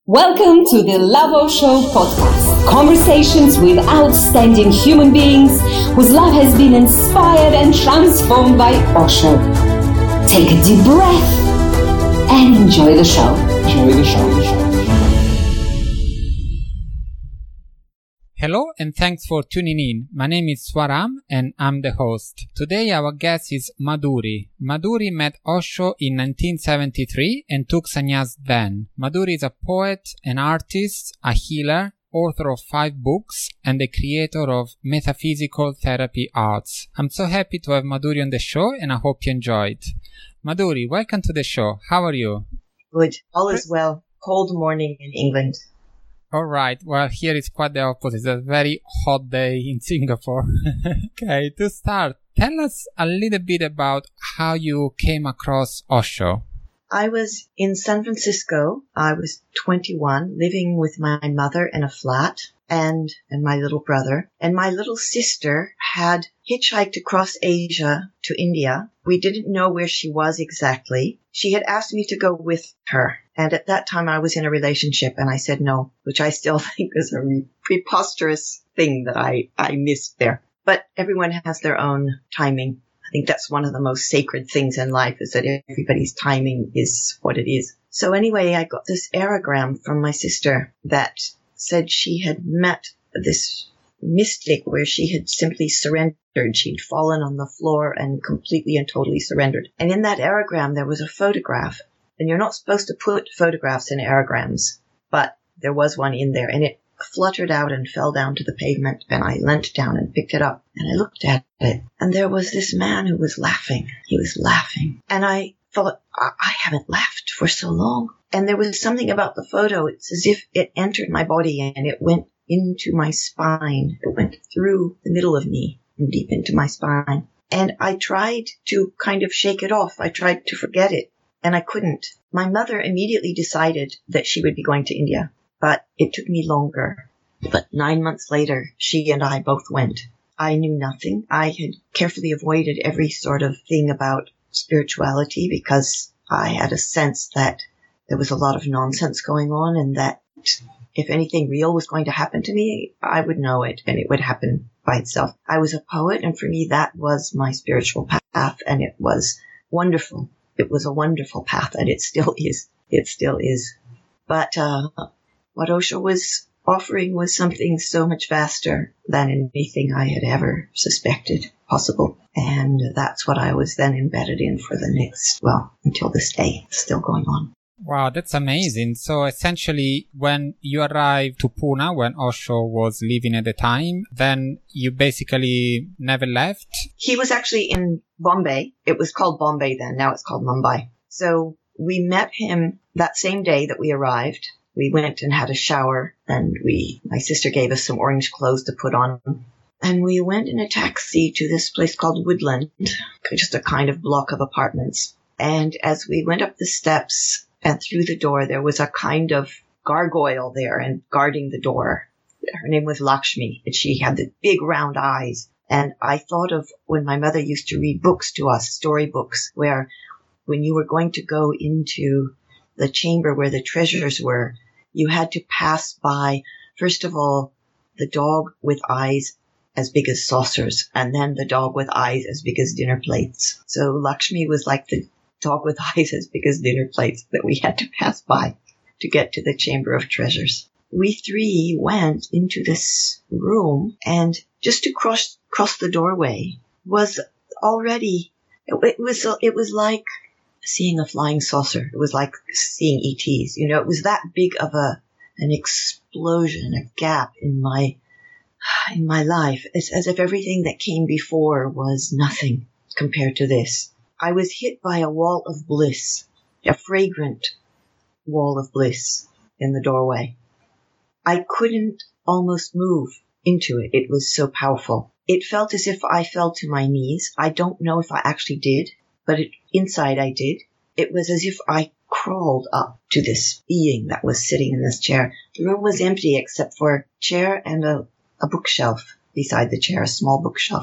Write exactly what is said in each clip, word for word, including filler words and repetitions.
Welcome to the Love Osho podcast. Conversations with outstanding human beings whose love has been inspired and transformed by Osho. Take a deep breath and enjoy the show. Enjoy the show. The show. Hello and thanks for tuning in. My name is Swaram and I'm the host. Today our guest is Madhuri. Madhuri met Osho in nineteen seventy-three and took sannyas then. Madhuri is a poet, an artist, a healer, author of five books, and the creator of metaphysical therapy arts. I'm so happy to have Madhuri on the show and I hope you enjoyed. Madhuri, welcome to the show. How are you? Good. All is well. Cold morning in England. All right. Well, here it's quite the opposite. It's a very hot day in Singapore. Okay, to start, tell us a little bit about how you came across Osho. I was in San Francisco. I was twenty-one, living with my mother in a flat and, and my little brother. And my little sister had hitchhiked across Asia to India. We didn't know where she was exactly. She had asked me to go with her. And at that time I was in a relationship and I said no, which I still think is a preposterous thing that I, I missed there. But everyone has their own timing. I think that's one of the most sacred things in life is that everybody's timing is what it is. So anyway, I got this aerogram from my sister that said she had met this mystic where she had simply surrendered. She'd fallen on the floor and completely and totally surrendered. And in that aerogram, there was a photograph. And you're not supposed to put photographs in aerograms, but there was one in there and it fluttered out and fell down to the pavement and I leant down and picked it up and I looked at it and there was this man who was laughing. He was laughing and I thought, I, I haven't laughed for so long. And there was something about the photo. It's as if it entered my body and it went into my spine. It went through the middle of me and deep into my spine. And I tried to kind of shake it off. I tried to forget it. And I couldn't. My mother immediately decided that she would be going to India, but it took me longer. But nine months later, she and I both went. I knew nothing. I had carefully avoided every sort of thing about spirituality because I had a sense that there was a lot of nonsense going on and that if anything real was going to happen to me, I would know it and it would happen by itself. I was a poet and for me that was my spiritual path and it was wonderful. It was a wonderful path, and it still is. It still is. But uh, what Osho was offering was something so much vaster than anything I had ever suspected possible. And that's what I was then embedded in for the next, well, until this day. It's still going on. Wow, that's amazing. So essentially, when you arrived to Pune, when Osho was living at the time, then you basically never left? He was actually in Bombay. It was called Bombay then. Now it's called Mumbai. So we met him that same day that we arrived. We went and had a shower and we, my sister gave us some orange clothes to put on. And we went in a taxi to this place called Woodland, just a kind of block of apartments. And as we went up the steps, and through the door, there was a kind of gargoyle there and guarding the door. Her name was Lakshmi, and she had the big round eyes. And I thought of when my mother used to read books to us, storybooks, where when you were going to go into the chamber where the treasures were, you had to pass by, first of all, the dog with eyes as big as saucers, and then the dog with eyes as big as dinner plates. So Lakshmi was like the dog with eyes as big as dinner plates that we had to pass by to get to the Chamber of Treasures. We three went into this room and just to cross cross the doorway was already, it, it was it was like seeing a flying saucer. It was like seeing E Ts. You know, it was that big of a an explosion, a gap in my in my life. It's as if everything that came before was nothing compared to this. I was hit by a wall of bliss, a fragrant wall of bliss in the doorway. I couldn't almost move into it. It was so powerful. It felt as if I fell to my knees. I don't know if I actually did, but it, inside I did. It was as if I crawled up to this being that was sitting in this chair. The room was empty except for a chair and a, a bookshelf beside the chair, a small bookshelf.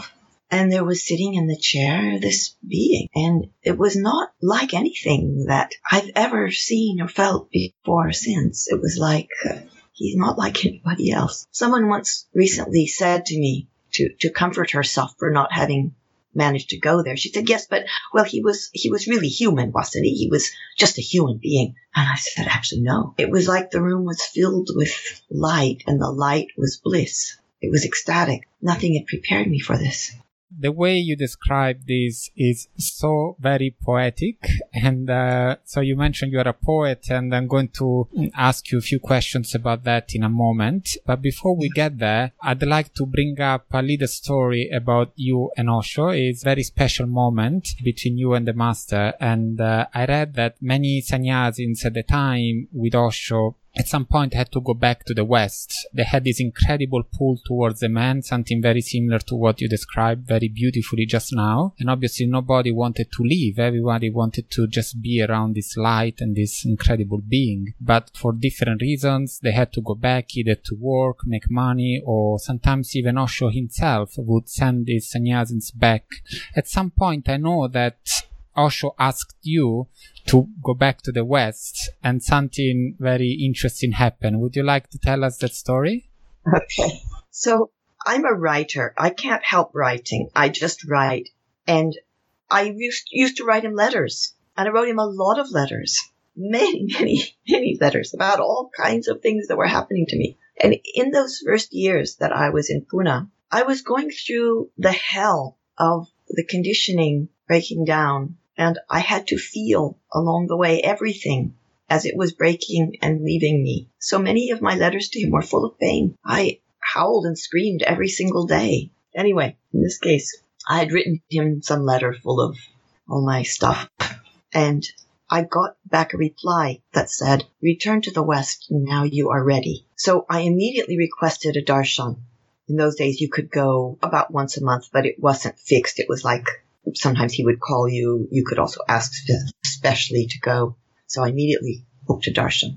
And there was sitting in the chair this being, and it was not like anything that I've ever seen or felt before or since. It was like, uh, he's not like anybody else. Someone once recently said to me, to, to comfort herself for not having managed to go there, she said, yes, but, well, he was, he was really human, wasn't he? He was just a human being. And I said, actually, no. It was like the room was filled with light, and the light was bliss. It was ecstatic. Nothing had prepared me for this. The way you describe this is so very poetic. And uh, so you mentioned you are a poet, and I'm going to ask you a few questions about that in a moment. But before we get there, I'd like to bring up a little story about you and Osho. It's a very special moment between you and the master. And uh, I read that many sannyasins at the time with Osho at some point had to go back to the West. They had this incredible pull towards the man, something very similar to what you described very beautifully just now. And obviously nobody wanted to leave. Everybody wanted to just be around this light and this incredible being. But for different reasons, they had to go back either to work, make money, or sometimes even Osho himself would send these sannyasins back. At some point, I know that Osho asked you to go back to the West, and something very interesting happened. Would you like to tell us that story? Okay. So I'm a writer. I can't help writing. I just write. And I used, used to write him letters. And I wrote him a lot of letters. Many, many, many letters about all kinds of things that were happening to me. And in those first years that I was in Pune, I was going through the hell of the conditioning breaking down. And I had to feel along the way everything as it was breaking and leaving me. So many of my letters to him were full of pain. I howled and screamed every single day. Anyway, in this case, I had written him some letter full of all my stuff. And I got back a reply that said, return to the West, now you are ready. So I immediately requested a darshan. In those days, you could go about once a month, but it wasn't fixed. It was like, sometimes he would call you. You could also ask specially to go. So I immediately booked a darshan.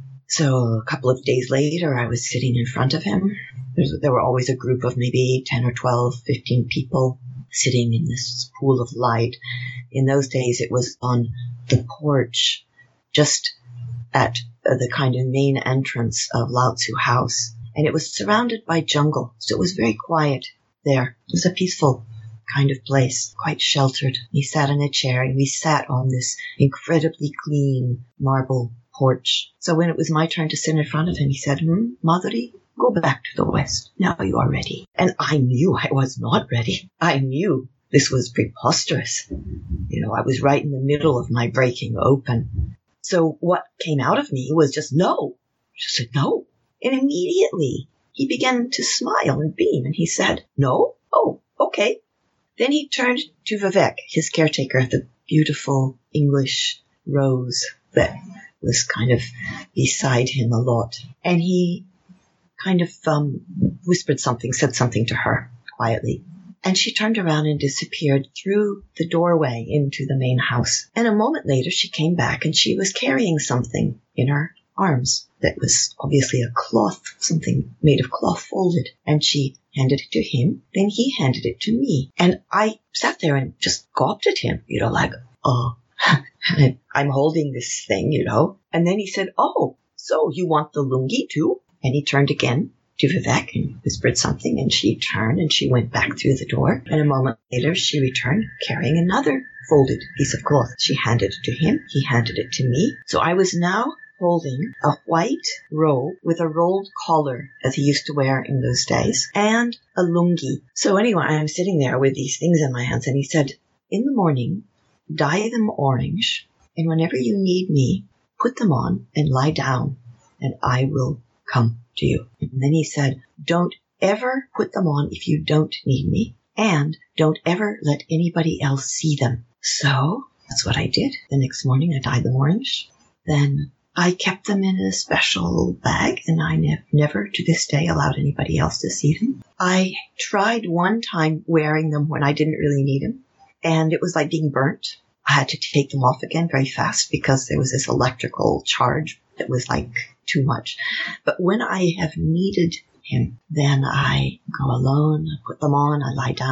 So a couple of days later, I was sitting in front of him. There's, there were always a group of maybe ten or twelve, fifteen people sitting in this pool of light. In those days, it was on the porch, just at the kind of main entrance of Lao Tzu House. And it was surrounded by jungle. So it was very quiet there. It was a peaceful kind of place, quite sheltered. He sat in a chair, and we sat on this incredibly clean marble porch. So when it was my turn to sit in front of him, he said, hmm, Madhuri, go back to the West. Now you are ready. And I knew I was not ready. I knew this was preposterous. You know, I was right in the middle of my breaking open. So what came out of me was just no. Just said no. And immediately he began to smile and beam, and he said, no? Oh, okay. Then he turned to Vivek, his caretaker, the beautiful English rose that was kind of beside him a lot. And he kind of um, whispered something, said something to her quietly. And she turned around and disappeared through the doorway into the main house. And a moment later, she came back, and she was carrying something in her arms that was obviously a cloth, something made of cloth folded. And she handed it to him. Then he handed it to me. And I sat there and just gawped at him, you know, like, oh, I'm holding this thing, you know. And then he said, oh, so you want the lungi too? And he turned again to Vivek and whispered something, and she turned and she went back through the door. And a moment later, she returned carrying another folded piece of cloth. She handed it to him. He handed it to me. So I was now holding a white robe with a rolled collar, as he used to wear in those days, and a lungi. So anyway, I'm sitting there with these things in my hands, and he said, in the morning, dye them orange, and whenever you need me, put them on and lie down, and I will come to you. And then he said, don't ever put them on if you don't need me, and don't ever let anybody else see them. So that's what I did. The next morning, I dyed them orange. Then I kept them in a special bag, and I ne- never to this day allowed anybody else to see them. I tried one time wearing them when I didn't really need them, and it was like being burnt. I had to take them off again very fast because there was this electrical charge that was like too much. But when I have needed him, then I go alone, I put them on, I lie down,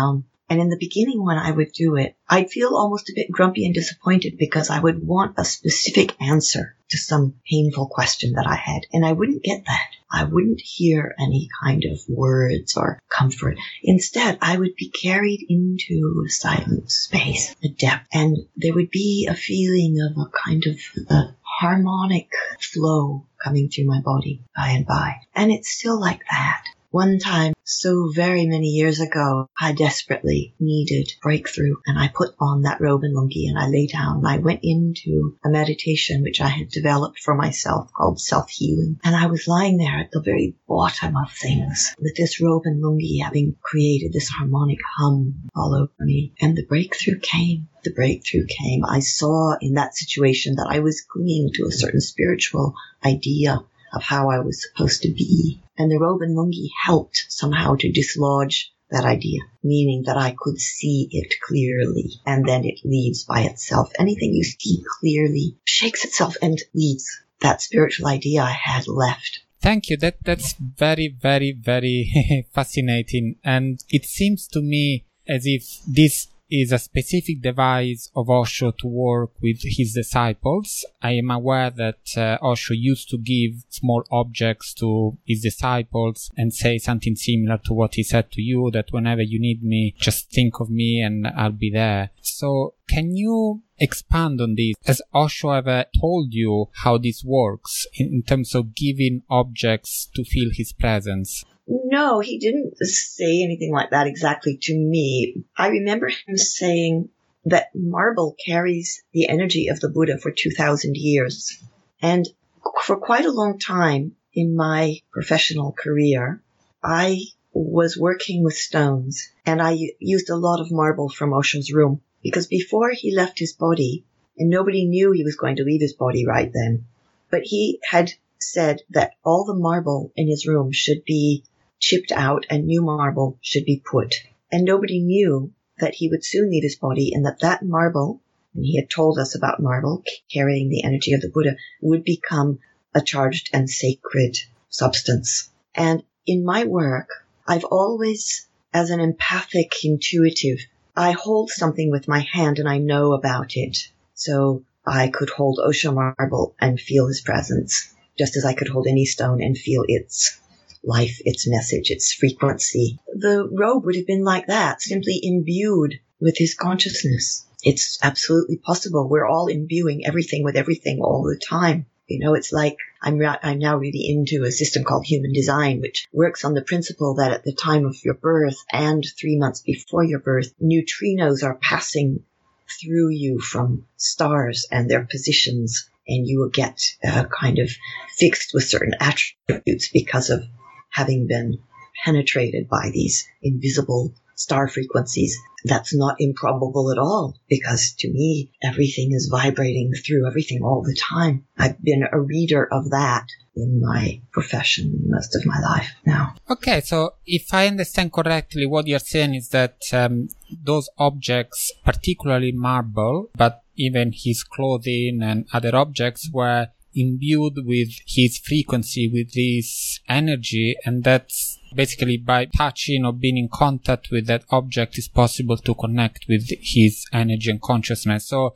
And in the beginning, when I would do it, I'd feel almost a bit grumpy and disappointed because I would want a specific answer to some painful question that I had. And I wouldn't get that. I wouldn't hear any kind of words or comfort. Instead, I would be carried into a silent space, a depth, and there would be a feeling of a kind of a harmonic flow coming through my body by and by. And it's still like that. One time, so very many years ago, I desperately needed breakthrough, and I put on that robe and lungi and I lay down and I went into a meditation which I had developed for myself called self-healing. And I was lying there at the very bottom of things with this robe and lungi having created this harmonic hum all over me. And the breakthrough came. The breakthrough came. I saw in that situation that I was clinging to a certain spiritual idea of how I was supposed to be. And the robe and lungi helped somehow to dislodge that idea, meaning that I could see it clearly, and then it leaves by itself. Anything you see clearly shakes itself and leaves. That spiritual idea I had left. Thank you. That that's very, very, very fascinating. And it seems to me as if this is a specific device of Osho to work with his disciples. I am aware that uh, Osho used to give small objects to his disciples and say something similar to what he said to you, that whenever you need me, just think of me and I'll be there. So can you expand on this? Has Osho ever told you how this works in, in terms of giving objects to feel his presence? No, he didn't say anything like that exactly to me. I remember him saying that marble carries the energy of the Buddha for two thousand years. And for quite a long time in my professional career, I was working with stones, and I used a lot of marble from Osho's room, because before he left his body, and nobody knew he was going to leave his body right then, but he had said that all the marble in his room should be chipped out and new marble should be put. And nobody knew that he would soon leave his body, and that that marble, and he had told us about marble carrying the energy of the Buddha, would become a charged and sacred substance. And in my work, I've always, as an empathic intuitive, I hold something with my hand and I know about it. So I could hold Osho marble and feel his presence, just as I could hold any stone and feel its life, its message, its frequency. The robe would have been like that, simply imbued with his consciousness. It's absolutely possible. We're all imbuing everything with everything all the time. You know, it's like I'm, re- I'm now really into a system called human design, which works on the principle that at the time of your birth and three months before your birth, neutrinos are passing through you from stars and their positions, and you will get uh, kind of fixed with certain attributes because of having been penetrated by these invisible star frequencies. That's not improbable at all, because to me, everything is vibrating through everything all the time. I've been a reader of that in my profession most of my life now. Okay, so if I understand correctly, what you're saying is that um, those objects, particularly marble, but even his clothing and other objects, were imbued with his frequency, with his energy, and that's basically by touching or being in contact with that object is possible to connect with his energy and consciousness. So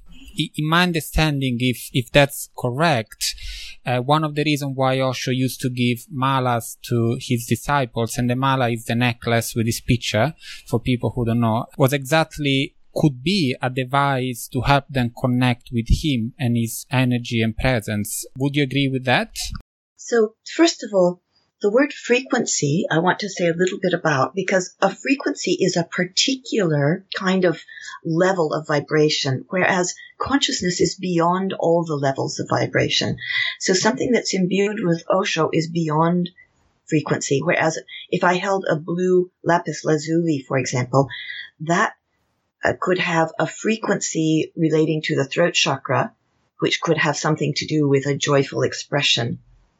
in my understanding, if if that's correct, uh, one of the reasons why Osho used to give malas to his disciples, and the mala is the necklace with his picture, for people who don't know, was exactly could be a device to help them connect with him and his energy and presence. Would you agree with that? So, first of all, the word frequency, I want to say a little bit about, because a frequency is a particular kind of level of vibration, whereas consciousness is beyond all the levels of vibration. So something that's imbued with Osho is beyond frequency, whereas if I held a blue lapis lazuli, for example, that uh, could have a frequency relating to the throat chakra, which could have something to do with a joyful expression.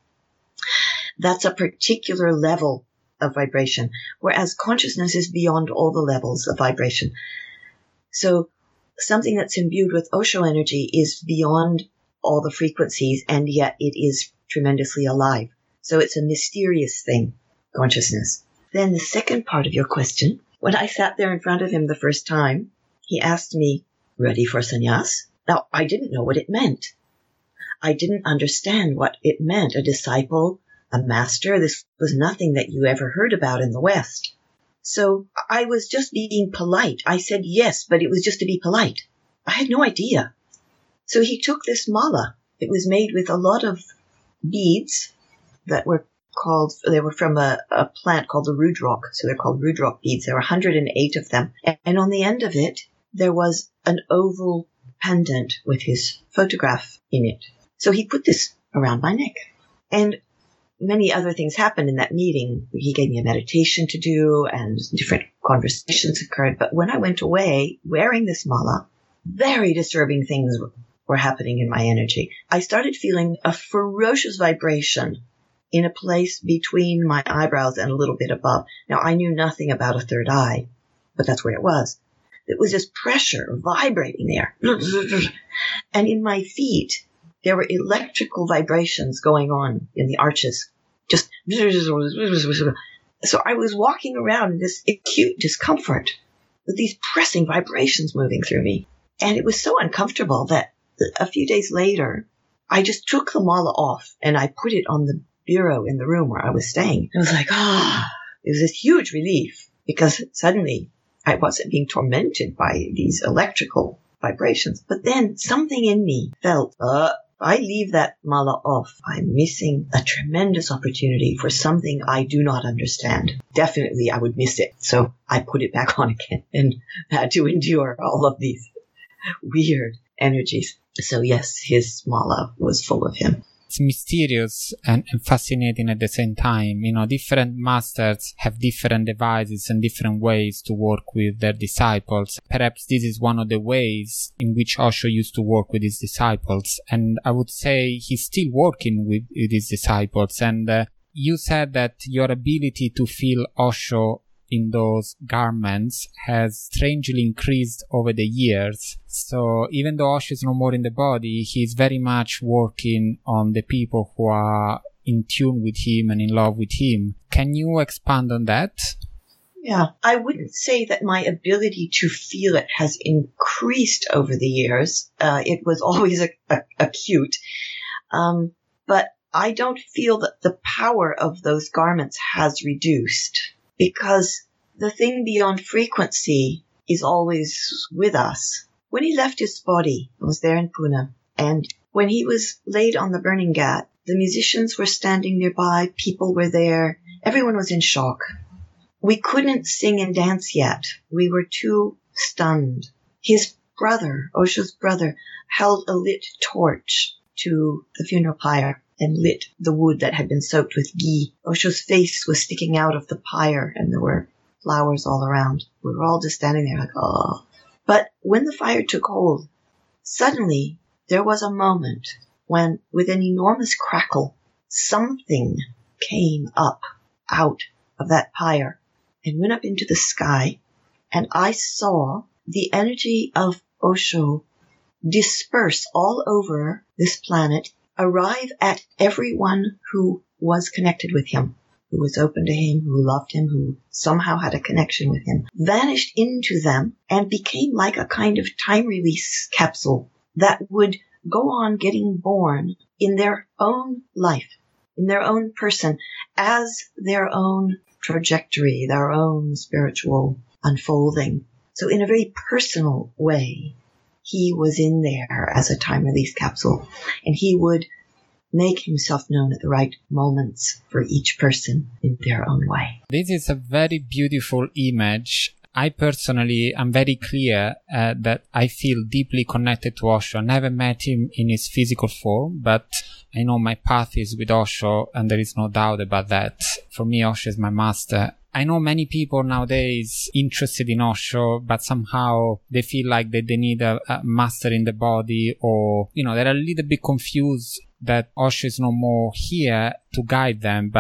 That's a particular level of vibration, whereas consciousness is beyond all the levels of vibration. So something that's imbued with Osho energy is beyond all the frequencies, and yet it is tremendously alive. So it's a mysterious thing, consciousness. Then the second part of your question When I sat there in front of him the first time, he asked me, "Ready for sannyas?" Now, I didn't know what it meant. I didn't understand what it meant. A disciple, a master, this was nothing that you ever heard about in the West. So I was just being polite. I said yes, but it was just to be polite. I had no idea. So he took this mala. It was made with a lot of beads that were called, they were from a, a plant called the rudrak. So they're called rudrak beads. There were one hundred eight of them. And on the end of it, there was an oval pendant with his photograph in it. So he put this around my neck. And many other things happened in that meeting. He gave me a meditation to do and different conversations occurred. But when I went away wearing this mala, very disturbing things were happening in my energy. I started feeling a ferocious vibration in a place between my eyebrows and a little bit above. Now, I knew nothing about a third eye, but that's where it was. It was just pressure vibrating there. And in my feet, there were electrical vibrations going on in the arches. Just so I was walking around in this acute discomfort with these pressing vibrations moving through me. And it was so uncomfortable that a few days later, I just took the mala off and I put it on the bureau in the room where I was staying. It was like, ah, it was this huge relief because suddenly I wasn't being tormented by these electrical vibrations. But then something in me felt, uh, if I leave that mala off, I'm missing a tremendous opportunity for something I do not understand. Definitely, I would miss it. So I put it back on again and had to endure all of these weird energies. So yes, his mala was full of him. It's mysterious and, and fascinating at the same time. You know, different masters have different devices and different ways to work with their disciples. Perhaps this is one of the ways in which Osho used to work with his disciples. And I would say he's still working with, with his disciples. And uh, you said that your ability to feel Osho in those garments has strangely increased over the years. So even though Osho is no more in the body, he's very much working on the people who are in tune with him and in love with him. Can you expand on that? Yeah, I wouldn't say that my ability to feel it has increased over the years. Uh, it was always a, a, acute. Um, but I don't feel that the power of those garments has reduced. Because the thing beyond frequency is always with us. When he left his body, I was there in Pune, and when he was laid on the burning ghat, the musicians were standing nearby, people were there, everyone was in shock. We couldn't sing and dance yet. We were too stunned. His brother, Osho's brother, held a lit torch to the funeral pyre and lit the wood that had been soaked with ghee. Osho's face was sticking out of the pyre, and there were flowers all around. We were all just standing there like, oh. But when the fire took hold, suddenly there was a moment when, with an enormous crackle, something came up out of that pyre and went up into the sky, and I saw the energy of Osho disperse all over this planet, arrive at everyone who was connected with him, who was open to him, who loved him, who somehow had a connection with him, vanished into them and became like a kind of time release capsule that would go on getting born in their own life, in their own person, as their own trajectory, their own spiritual unfolding. So in a very personal way, he was in there as a time release capsule, and he would make himself known at the right moments for each person in their own way. This is a very beautiful image. I personally am very clear uh, that I feel deeply connected to Osho. I never met him in his physical form, but I know my path is with Osho, and there is no doubt about that. For me, Osho is my master. I know many people nowadays interested in Osho, but somehow they feel like that they need a, a master in the body, or, you know, they're a little bit confused that Osho is no more here to guide them, but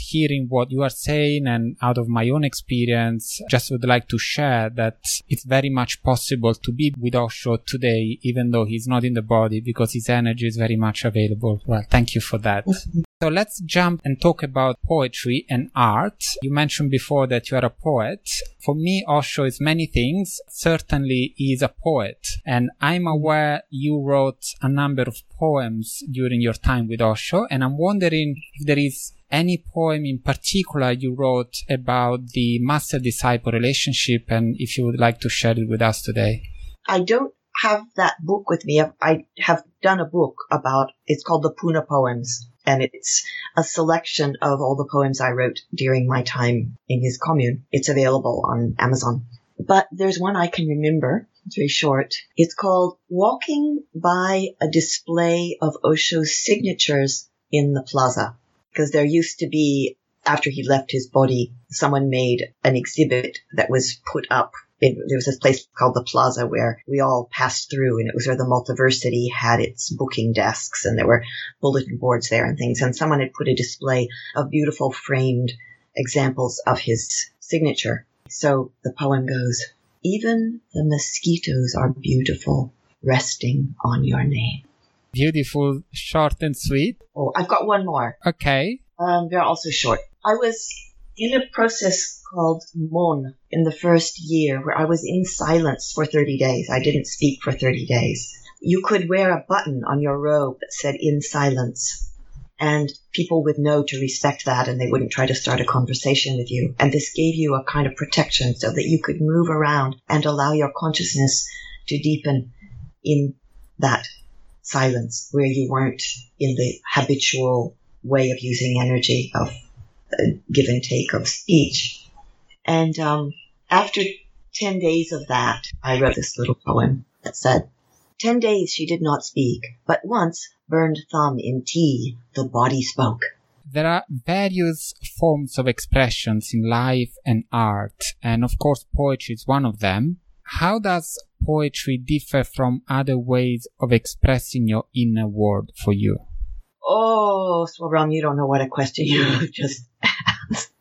hearing what you are saying and out of my own experience, just would like to share that it's very much possible to be with Osho today, even though he's not in the body, because his energy is very much available. Well, thank you for that. So let's jump and talk about poetry and art. You mentioned before that you are a poet. For me, Osho is many things. Certainly, he is a poet. And I'm aware you wrote a number of poems during your time with Osho. And I'm wondering if there is any poem in particular you wrote about the master-disciple relationship, and if you would like to share it with us today. I don't have that book with me. I have done a book about, it's called the Pune Poems. And it's a selection of all the poems I wrote during my time in his commune. It's available on Amazon. But there's one I can remember. It's very short. It's called Walking by a Display of Osho's Signatures in the Plaza. Because there used to be, after he left his body, someone made an exhibit that was put up. It, there was this place called the Plaza where we all passed through, and it was where the Multiversity had its booking desks, and there were bulletin boards there and things. And someone had put a display of beautiful framed examples of his signature. So the poem goes, even the mosquitoes are beautiful, resting on your name. Beautiful, short and sweet. Oh, I've got one more. Okay. Um, they're also short. I was in a process called Mon in the first year where I was in silence for thirty days. I didn't speak for thirty days. You could wear a button on your robe that said in silence, and people would know to respect that, and they wouldn't try to start a conversation with you. And this gave you a kind of protection so that you could move around and allow your consciousness to deepen in that silence where you weren't in the habitual way of using energy of give and take of speech. And um, after ten days of that, I wrote this little poem that said, ten days she did not speak, but once burned thumb in tea, the body spoke. There are various forms of expressions in life and art, and of course poetry is one of them. How does poetry differ from other ways of expressing your inner world for you? Oh, Swaram, you don't know what a question you just asked.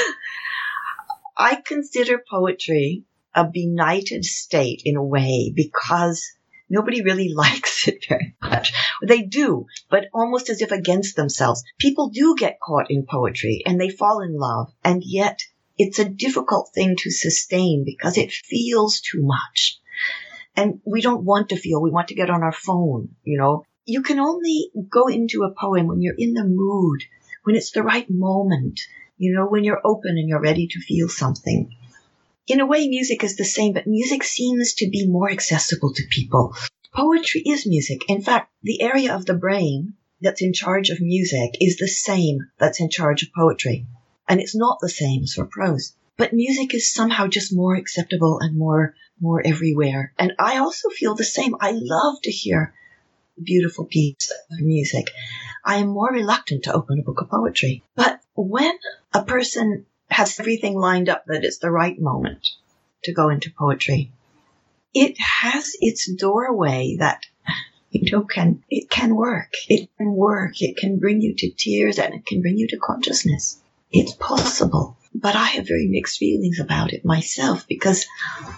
I consider poetry a benighted state in a way because nobody really likes it very much. They do, but almost as if against themselves. People do get caught in poetry and they fall in love, and yet it's a difficult thing to sustain because it feels too much. And we don't want to feel. We want to get on our phone, you know. You can only go into a poem when you're in the mood, when it's the right moment, you know, when you're open and you're ready to feel something. In a way, music is the same, but music seems to be more accessible to people. Poetry is music. In fact, the area of the brain that's in charge of music is the same that's in charge of poetry. And it's not the same as for prose. But music is somehow just more acceptable and more, more everywhere. And I also feel the same. I love to hear beautiful piece of music. I am more reluctant to open a book of poetry. But when a person has everything lined up that it's the right moment to go into poetry, it has its doorway that, you know, can, it can work. It can work. It can bring you to tears and it can bring you to consciousness. It's possible. But I have very mixed feelings about it myself because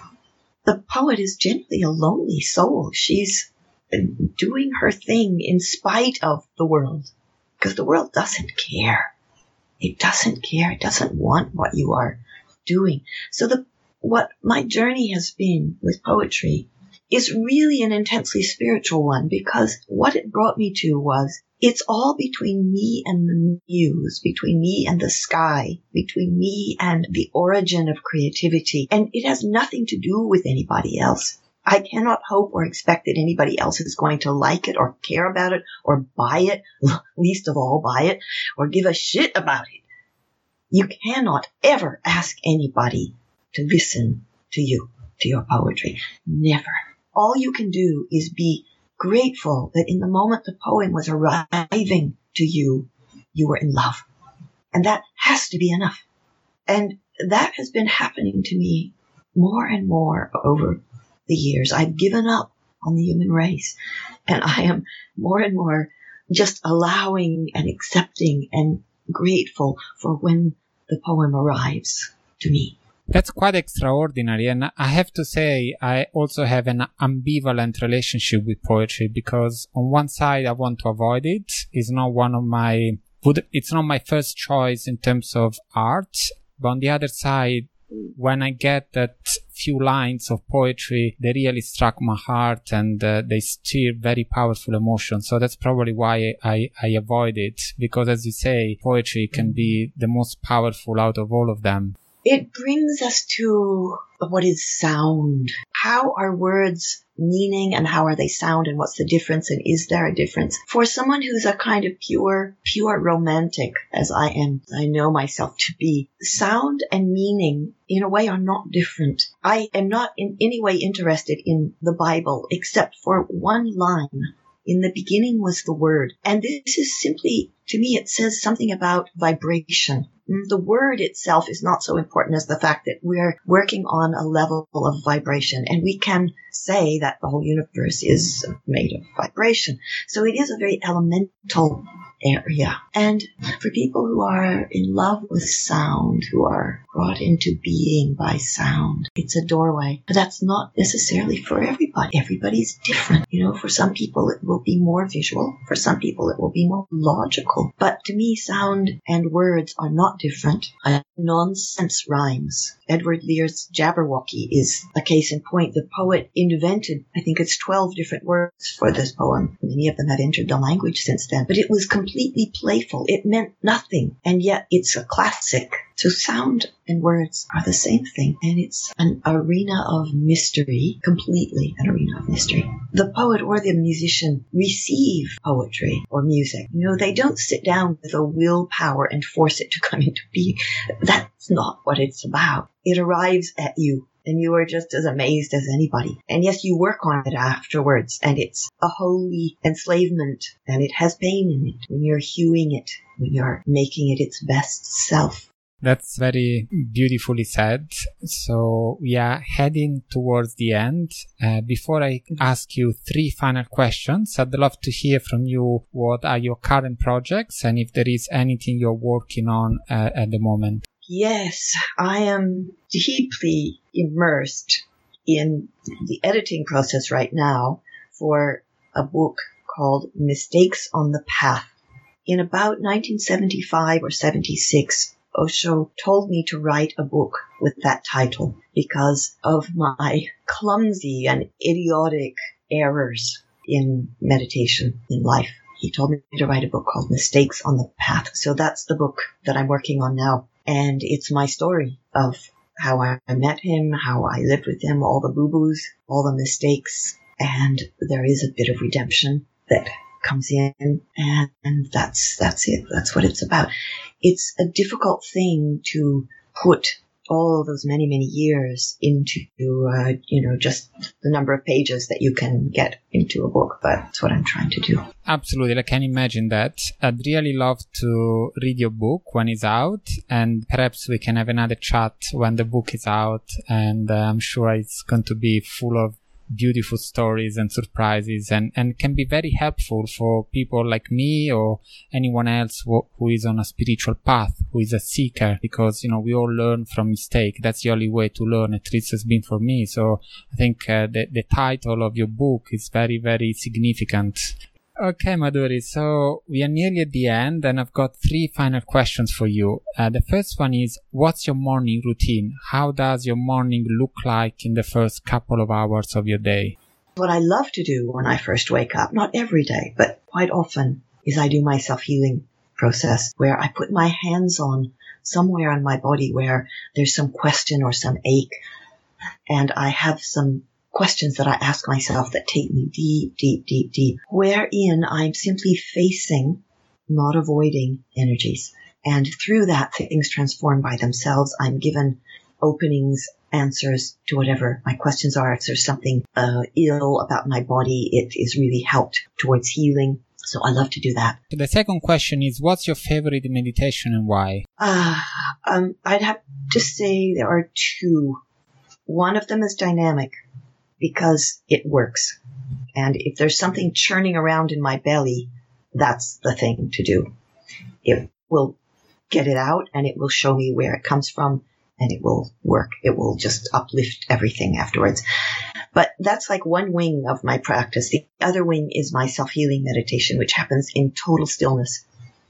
the poet is generally a lonely soul. She's doing her thing in spite of the world, because the world doesn't care. It doesn't care. It doesn't want what you are doing. So the what my journey has been with poetry is really an intensely spiritual one, because what it brought me to was it's all between me and the muse, between me and the sky, between me and the origin of creativity. And it has nothing to do with anybody else. I cannot hope or expect that anybody else is going to like it or care about it or buy it, least of all buy it, or give a shit about it. You cannot ever ask anybody to listen to you, to your poetry. Never. All you can do is be grateful that in the moment the poem was arriving to you, you were in love. And that has to be enough. And that has been happening to me more and more over the years. I've given up on the human race, and I am more and more just allowing and accepting and grateful for when the poem arrives to me. That's quite extraordinary. And I have to say, I also have an ambivalent relationship with poetry, because on one side, I want to avoid it. It's not one of my, it's not my first choice in terms of art. But on the other side, when I get that few lines of poetry, they really struck my heart, and uh, they stir very powerful emotions. So that's probably why I, I avoid it, because as you say, poetry can be the most powerful out of all of them. It brings us to what is sound. How are words meaning, and how are they sound, and what's the difference, and is there a difference? For someone who's a kind of pure, pure romantic, as I am, I know myself to be, sound and meaning in a way are not different. I am not in any way interested in the Bible except for one line. In the beginning was the Word. And this is simply, to me, it says something about vibration. The word itself is not so important as the fact that we're working on a level of vibration, and we can say that the whole universe is made of vibration. So it is a very elemental area. And for people who are in love with sound, who are brought into being by sound, it's a doorway. But that's not necessarily for everybody. Everybody's different. You know, for some people it will be more visual. For some people it will be more logical. But to me, sound and words are not different. Uh, nonsense rhymes. Edward Lear's Jabberwocky is a case in point. The poet invented, I think it's twelve different words for this poem. Many of them have entered the language since then. But it was completely playful. It meant nothing. And yet it's a classic. So sound and words are the same thing. And it's an arena of mystery, completely an arena of mystery. The poet or the musician receive poetry or music. You know, they don't sit down with a willpower and force it to come into being. That's not what it's about. It arrives at you, and you are just as amazed as anybody. And yes, you work on it afterwards, and it's a holy enslavement, and it has pain in it when you're hewing it, when you're making it its best self. That's very beautifully said. So we are heading towards the end. Uh, before I ask you three final questions, I'd love to hear from you what are your current projects, and if there is anything you're working on uh, at the moment. Yes, I am deeply immersed in the editing process right now for a book called Mistakes on the Path. In about nineteen seventy-five or seventy-six, Osho told me to write a book with that title because of my clumsy and idiotic errors in meditation, in life. He told me to write a book called Mistakes on the Path. So that's the book that I'm working on now. And it's my story of how I met him, how I lived with him, all the boo-boos, all the mistakes. And there is a bit of redemption that comes in, and, and that's that's it. That's what it's about. It's a difficult thing to put all those many, many years into, uh, you know, just the number of pages that you can get into a book. But that's what I'm trying to do. Absolutely. I can imagine that. I'd really love to read your book when it's out, and perhaps we can have another chat when the book is out. And uh, I'm sure it's going to be full of beautiful stories and surprises, and, and can be very helpful for people like me or anyone else who, who is on a spiritual path, who is a seeker, because, you know, we all learn from mistake. That's the only way to learn. At least it's been for me. So I think uh, the, the title of your book is very, very significant. Okay, Madhuri, so we are nearly at the end, and I've got three final questions for you. Uh, the first one is, what's your morning routine? How does your morning look like in the first couple of hours of your day? What I love to do when I first wake up, not every day, but quite often, is I do my self-healing process where I put my hands on somewhere on my body where there's some question or some ache, and I have some questions that I ask myself that take me deep, deep, deep, deep, wherein I'm simply facing, not avoiding energies. And through that, things transform by themselves. I'm given openings, answers to whatever my questions are. If there's something uh, ill about my body, it is really helped towards healing. So I love to do that. The second question is, what's your favorite meditation and why? Uh, um, I'd have to say there are two. One of them is dynamic, because it works. And if there's something churning around in my belly, that's the thing to do. It will get it out, and it will show me where it comes from, and it will work. It will just uplift everything afterwards. But that's like one wing of my practice. The other wing is my self-healing meditation, which happens in total stillness.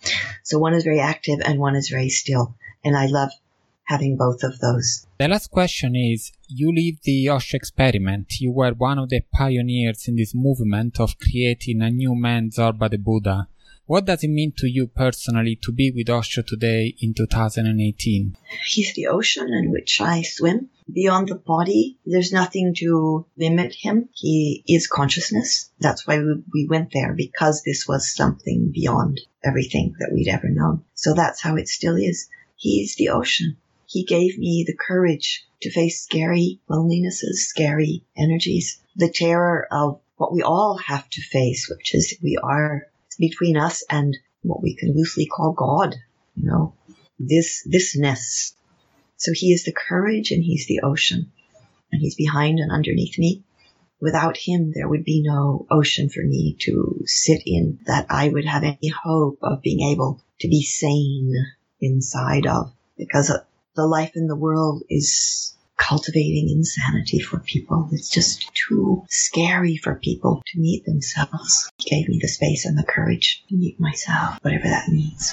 So one is very active and one is very still. And I love having both of those. The last question is, you lived the Osho experiment. You were one of the pioneers in this movement of creating a new man, Zorba the Buddha. What does it mean to you personally to be with Osho today in two thousand eighteen? He's the ocean in which I swim. Beyond the body, there's nothing to limit him. He is consciousness. That's why we went there, because this was something beyond everything that we'd ever known. So that's how it still is. He's the ocean. He gave me the courage to face scary lonelinesses, scary energies, the terror of what we all have to face, which is we are between us and what we can loosely call God, you know, this, thisness. So he is the courage and he's the ocean, and he's behind and underneath me. Without him, there would be no ocean for me to sit in that I would have any hope of being able to be sane inside of, because the life in the world is cultivating insanity for people. It's just too scary for people to meet themselves. He gave me the space and the courage to meet myself, whatever that means.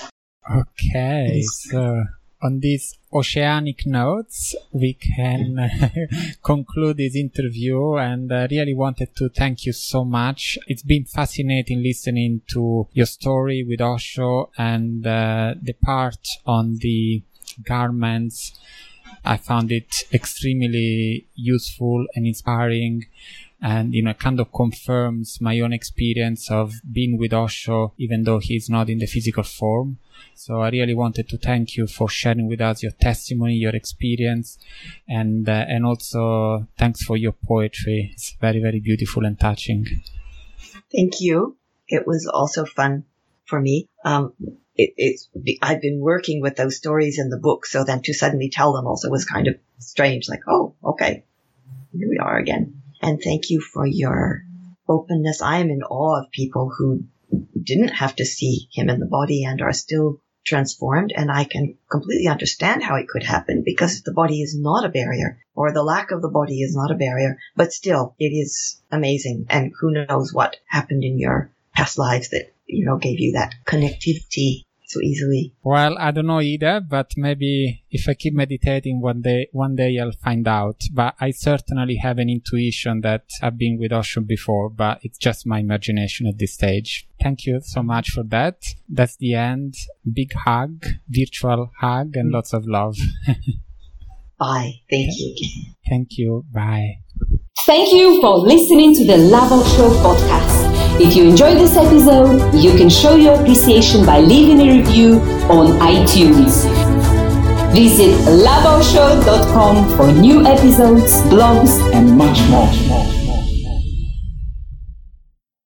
Okay, so on these oceanic notes, we can conclude this interview, and I really wanted to thank you so much. It's been fascinating listening to your story with Osho, and uh, the part on the garments. I found it extremely useful and inspiring, and, you know, kind of confirms my own experience of being with Osho, even though he's not in the physical form. So I really wanted to thank you for sharing with us your testimony, your experience, and uh, and also thanks for your poetry. It's very, very beautiful and touching. Thank you. It was also fun for me. Um, It, it's, I've been working with those stories in the book, so then to suddenly tell them also was kind of strange, like, oh, okay, here we are again. And thank you for your openness. I am in awe of people who didn't have to see him in the body and are still transformed, and I can completely understand how it could happen, because the body is not a barrier, or the lack of the body is not a barrier, but still, it is amazing, and who knows what happened in your past lives that, you know, gave you that connectivity so easily. Well, I don't know either, but maybe if I keep meditating one day, one day I'll find out. But I certainly have an intuition that I've been with Osho before, but it's just my imagination at this stage. Thank you so much for that. That's the end. Big hug, virtual hug, and lots of love. Bye. Thank you. Thank you. Bye. Thank you for listening to the Love Osho podcast. If you enjoyed this episode, you can show your appreciation by leaving a review on iTunes. Visit love osho dot com for new episodes, blogs, and much more.